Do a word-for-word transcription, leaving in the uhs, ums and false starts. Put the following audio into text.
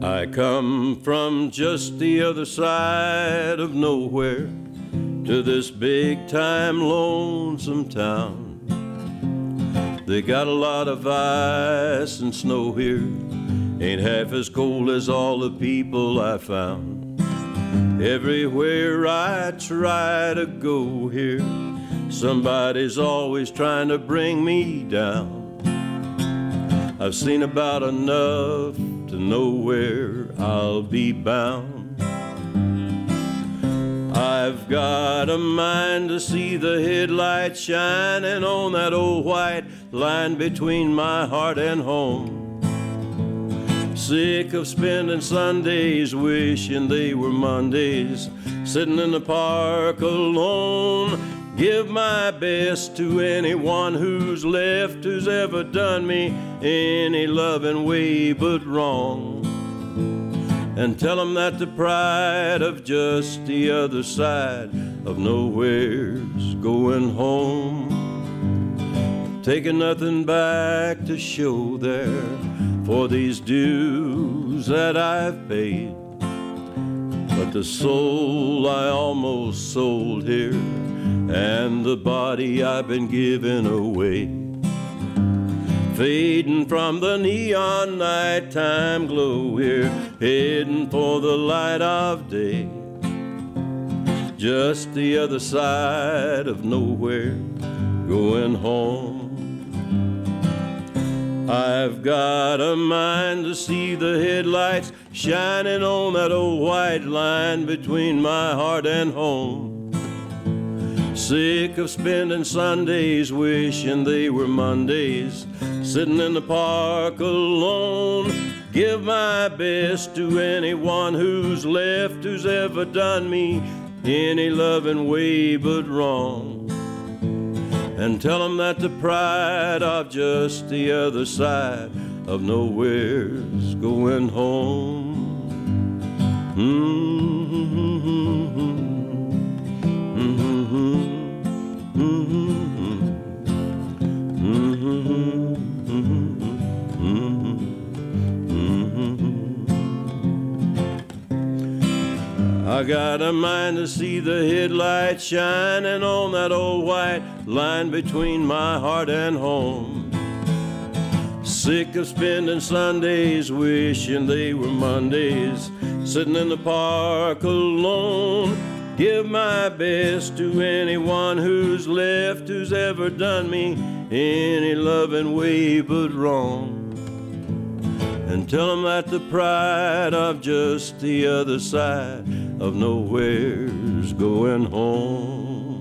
I come from just the other side of nowhere to this big-time lonesome town. They got a lot of ice and snow here, ain't half as cold as all the people I found. Everywhere I try to go here, somebody's always trying to bring me down. I've seen about enough to know where I'll be bound. I've got a mind to see the headlights shining on that old white line between my heart and home. Sick of spending Sundays wishing they were Mondays, sitting in the park alone. Give my best to anyone who's left, who's ever done me any loving way but wrong. And tell them that the pride of just the other side of nowhere's going home. Taking nothing back to show there for these dues that I've paid. But the soul I almost sold here, and the body I've been giving away, fading from the neon nighttime glow here, heading for the light of day. Just the other side of nowhere, going home. I've got a mind to see the headlights shining on that old white line between my heart and home. Sick of spending Sundays wishing they were Mondays, sitting in the park alone. Give my best to anyone who's left, who's ever done me any loving way but wrong. And tell them that the pride of just the other side of nowhere's going home. Mm-hmm. I got a mind to see the headlights shining on that old white line between my heart and home. Sick of spending Sundays wishing they were Mondays, sitting in the park alone. Give my best to anyone who's left, who's ever done me any loving way but wrong. And tell them that the pride of just the other side of nowhere's going home.